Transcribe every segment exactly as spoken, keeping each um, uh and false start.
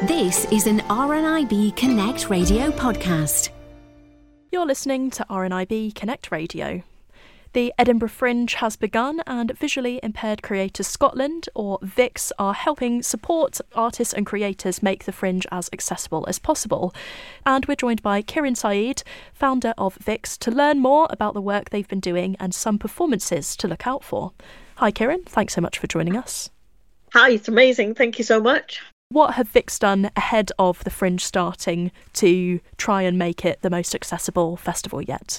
This is an R N I B Connect Radio podcast. You're listening to R N I B Connect Radio. The Edinburgh Fringe has begun, and Visually Impaired Creators Scotland, or VIX, are helping support artists and creators make the Fringe as accessible as possible. And we're joined by Kieran Saeed, founder of VIX, to learn more about the work they've been doing and some performances to look out for. Hi Kieran, thanks so much for joining us. Hi, it's amazing. Thank you so much. What have VIX done ahead of the Fringe starting to try and make it the most accessible festival yet?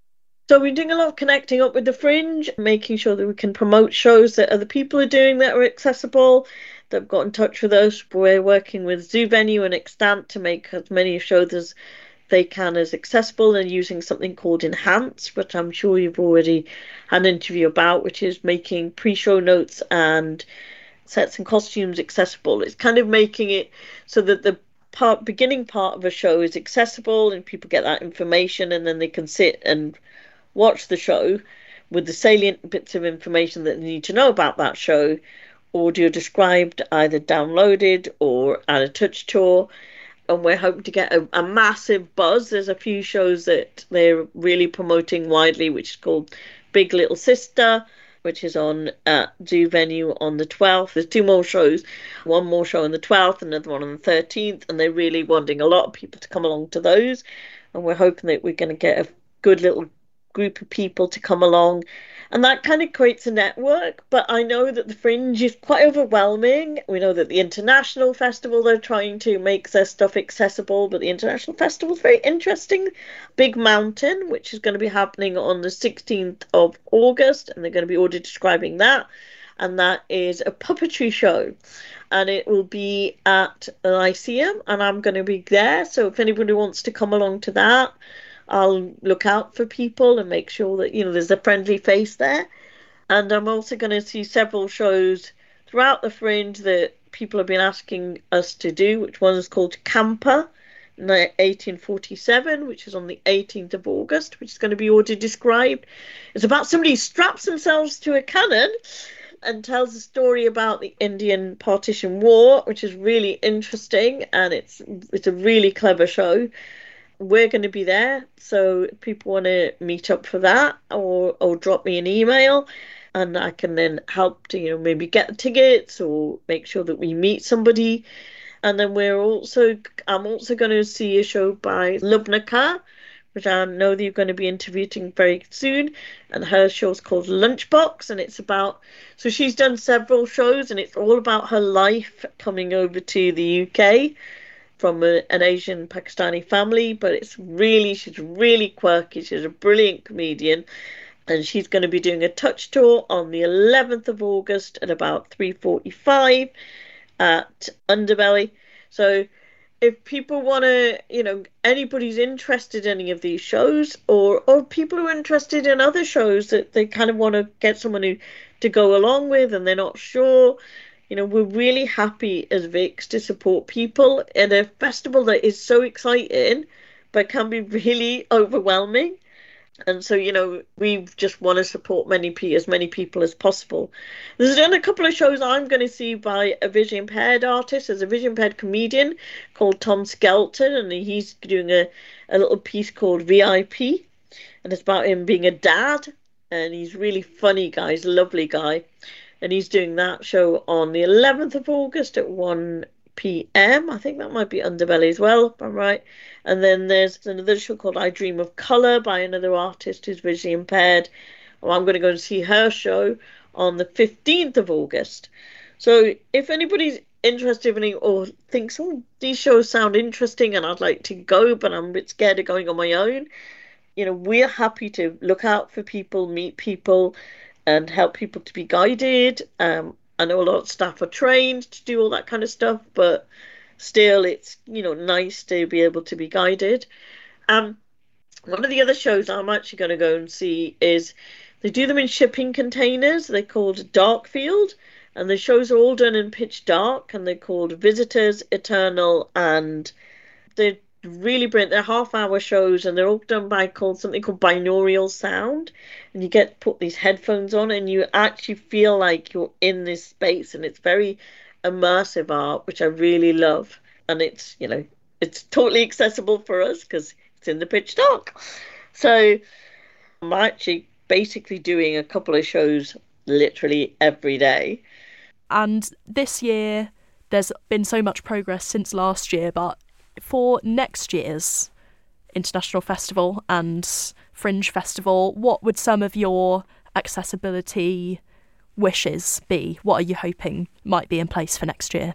So we're doing a lot of connecting up with the Fringe, making sure that we can promote shows that other people are doing that are accessible, that have got in touch with us. We're working with Zoo Venue and Extant to make as many shows as they can as accessible, and using something called Enhance, which I'm sure you've already had an interview about, which is making pre-show notes and sets and costumes accessible. It's kind of making it so that the part beginning part of a show is accessible and people get that information, and then they can sit and watch the show with the salient bits of information that they need to know about that show, audio described, either downloaded or at a touch tour. And we're hoping to get a, a massive buzz. There's a few shows that they're really promoting widely, which is called Big Little Sister, which is on at Zoo Venue on the twelfth. There's two more shows, one more show on the twelfth, another one on the thirteenth, and they're really wanting a lot of people to come along to those. And we're hoping that we're going to get a good little group of people to come along, and that kind of creates a network. But I know that the Fringe is quite overwhelming. We know that the International Festival, they're trying to make their stuff accessible, but the International Festival is very interesting. Big Mountain, which is going to be happening on the sixteenth of August, and they're going to be audio describing that, and that is a puppetry show, and it will be at the Lyceum, and I'm going to be there. So if anybody wants to come along to that, I'll look out for people and make sure that, you know, there's a friendly face there. And I'm also going to see several shows throughout the Fringe that people have been asking us to do, which one is called Camper eighteen forty-seven, which is on the eighteenth of August, which is going to be audio described. It's about somebody who straps themselves to a cannon and tells a story about the Indian Partition War, which is really interesting, and it's it's a really clever show. We're going to be there, so if people want to meet up for that, or or drop me an email, and I can then help to, you know, maybe get the tickets or make sure that we meet somebody. And then we're also, I'm also going to see a show by Lubna Khan, which I know that you're going to be interviewing very soon, and her show's called Lunchbox, and it's about, so she's done several shows, and it's all about her life coming over to the U K from a, an Asian Pakistani family. But it's really, she's really quirky. She's a brilliant comedian, and she's going to be doing a touch tour on the eleventh of August at about three forty-five at Underbelly. So if people want to, you know, anybody's interested in any of these shows, or or people who are interested in other shows that they kind of want to get someone who to go along with and they're not sure, you know, we're really happy as VIX to support people at a festival that is so exciting but can be really overwhelming. And so, you know, we just want to support many as many people as possible. There's done a couple of shows I'm going to see by a vision impaired artist. There's a vision impaired comedian called Tom Skelton, and he's doing a, a little piece called V I P, and it's about him being a dad, and he's really funny guy, he's a lovely guy. And he's doing that show on the eleventh of August at one p.m. I think that might be Underbelly as well, if I'm right. And then there's another show called I Dream of Colour by another artist who's visually impaired. Well, I'm going to go and see her show on the fifteenth of August. So if anybody's interested in it or thinks, oh, these shows sound interesting and I'd like to go, but I'm a bit scared of going on my own, you know, we're happy to look out for people, meet people, and help people to be guided. Um, I know a lot of staff are trained to do all that kind of stuff, but still it's, you know, nice to be able to be guided. Um, one of the other shows I'm actually going to go and see is, they do them in shipping containers. They're called Darkfield, and the shows are all done in pitch dark, and they're called Visitors, Eternal, and they're really brilliant. They're half hour shows, and they're all done by called something called binaural sound, and you get to put these headphones on and you actually feel like you're in this space, and it's very immersive art, which I really love. and it's, you know, it's totally accessible for us because it's in the pitch dark. So I'm actually basically doing a couple of shows literally every day. And this year, there's been so much progress since last year, but for next year's International Festival and Fringe Festival, what would some of your accessibility wishes be? What are you hoping might be in place for next year?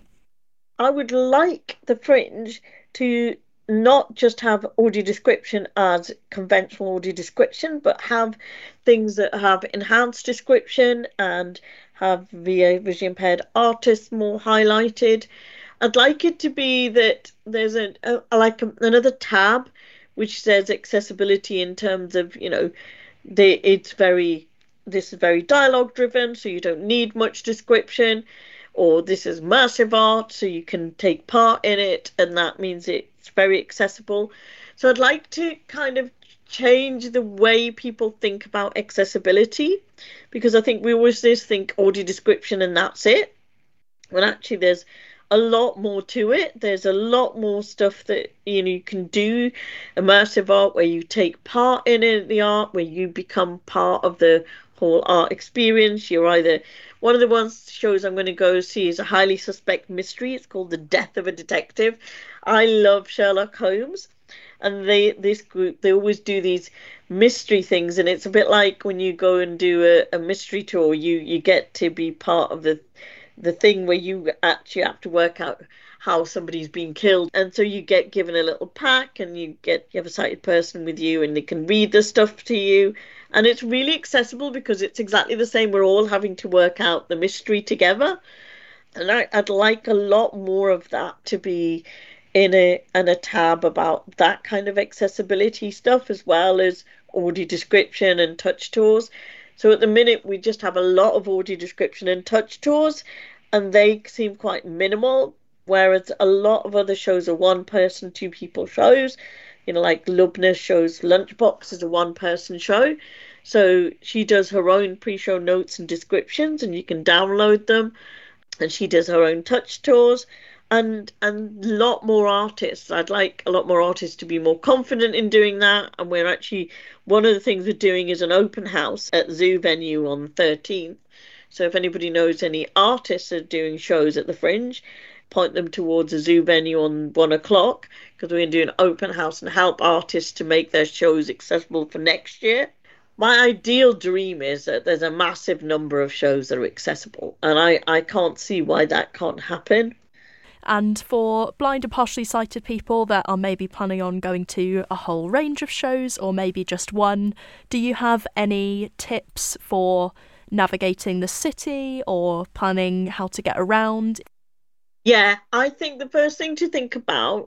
I would like the Fringe to not just have audio description as conventional audio description, but have things that have enhanced description and have the visually impaired artists more highlighted. I'd like it to be that there's a, a like a, another tab which says accessibility in terms of, you know, they, it's very, this is very dialogue driven, so you don't need much description, or this is massive art, so you can take part in it, and that means it's very accessible. So I'd like to kind of change the way people think about accessibility, because I think we always just think audio description and that's it, when actually there's a lot more to it. There's a lot more stuff that, you know, you can do immersive art where you take part in it, the art, where you become part of the whole art experience. You're either one of the ones shows I'm going to go see is a highly suspect mystery. It's called The Death of a Detective. I love Sherlock Holmes, and they this group, they always do these mystery things, and it's a bit like when you go and do a, a mystery tour, you you get to be part of the the thing where you actually have to work out how somebody's been killed, and so you get given a little pack, and you get you have a sighted person with you, and they can read the stuff to you, and it's really accessible because it's exactly the same. We're all having to work out the mystery together, and I, I'd like a lot more of that to be in a in a tab about that kind of accessibility stuff, as well as audio description and touch tours. So at the minute, we just have a lot of audio description and touch tours, and they seem quite minimal, whereas a lot of other shows are one-person, two-people shows. You know, like Lubna shows Lunchbox is a one-person show. So she does her own pre-show notes and descriptions, and you can download them. And she does her own touch tours. And and a lot more artists. I'd like a lot more artists to be more confident in doing that. And we're actually, one of the things we're doing is an open house at Zoo Venue on the thirteenth. So if anybody knows any artists that are doing shows at the Fringe, point them towards a Zoo Venue on one o'clock, because we're going to do an open house and help artists to make their shows accessible for next year. My ideal dream is that there's a massive number of shows that are accessible, and I, I can't see why that can't happen. And for blind and partially sighted people that are maybe planning on going to a whole range of shows or maybe just one, do you have any tips for navigating the city or planning how to get around? Yeah, I think the first thing to think about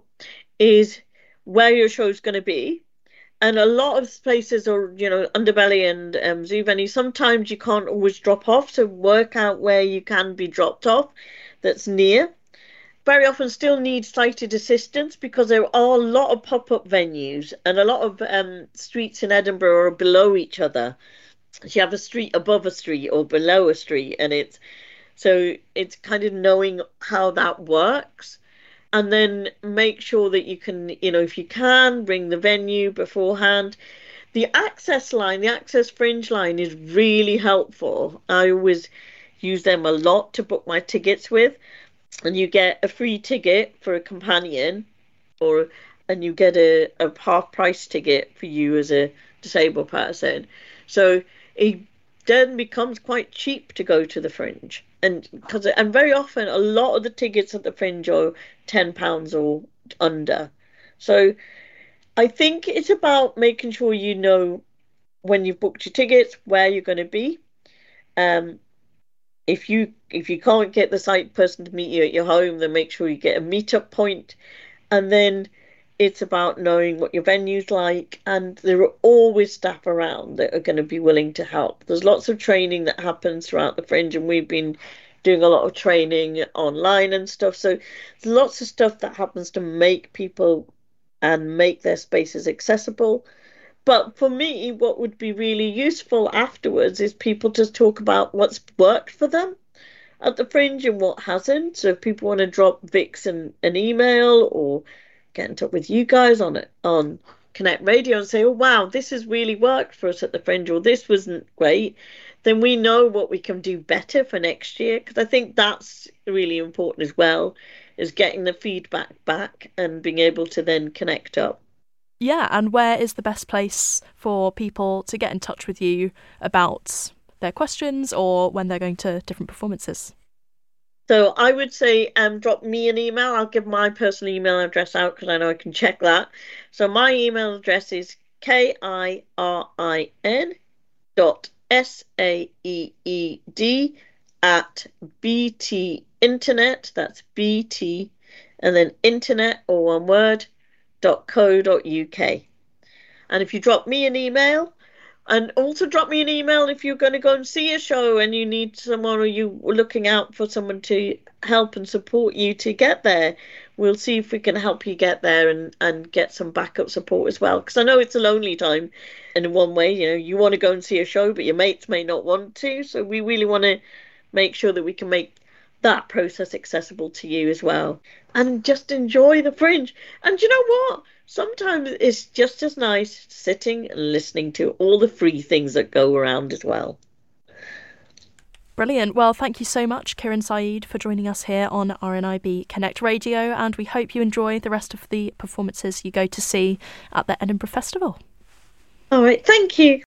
is where your show's going to be. And a lot of places are, you know, Underbelly and um, Zoo Venue, sometimes you can't always drop off, so work out where you can be dropped off that's near. Very often still need sighted assistance, because there are a lot of pop-up venues, and a lot of um, streets in Edinburgh are below each other. So you have a street above a street or below a street, and it's so it's kind of knowing how that works. And then make sure that you can, you know, if you can, ring the venue beforehand. The access line, the Access Fringe line is really helpful. I always use them a lot to book my tickets with. And you get a free ticket for a companion, or and you get a, a half price ticket for you as a disabled person. So it then becomes quite cheap to go to the Fringe. And because and very often a lot of the tickets at the Fringe are ten pounds or under. So I think it's about making sure you know when you've booked your tickets where you're going to be. Um, if you if you can't get the sight person to meet you at your home, then make sure you get a meetup point. And then it's about knowing what your venue's like, and there are always staff around that are going to be willing to help. There's lots of training that happens throughout the Fringe, and we've been doing a lot of training online and stuff. So there's lots of stuff that happens to make people and make their spaces accessible. But for me, what would be really useful afterwards is people just talk about what's worked for them. at the Fringe and what hasn't. So if people want to drop Vix an, an email or get in touch with you guys on it on Connect Radio and say, oh wow, this has really worked for us at the Fringe, or this wasn't great, then we know what we can do better for next year. Because I think that's really important as well, is getting the feedback back and being able to then connect up. Yeah, and where is the best place for people to get in touch with you about their questions or when they're going to different performances? So I would say um, drop me an email. I'll give my personal email address out because I know I can check that. So my email address is K I R I N dot S A E E D at B T Internet, that's B T, and then internet, or one word, dot co dot uk. And if you drop me an email, and also drop me an email if you're going to go and see a show and you need someone, or you were looking out for someone to help and support you to get there. We'll see if we can help you get there and, and get some backup support as well. Because I know it's a lonely time in one way. You know, you want to go and see a show, but your mates may not want to. So we really want to make sure that we can make that process accessible to you as well. And just enjoy the Fringe. And you know what? Sometimes it's just as nice sitting and listening to all the free things that go around as well. Brilliant. Well, thank you so much, Kiran Saeed, for joining us here on R N I B Connect Radio, and we hope you enjoy the rest of the performances you go to see at the Edinburgh Festival. All right, thank you.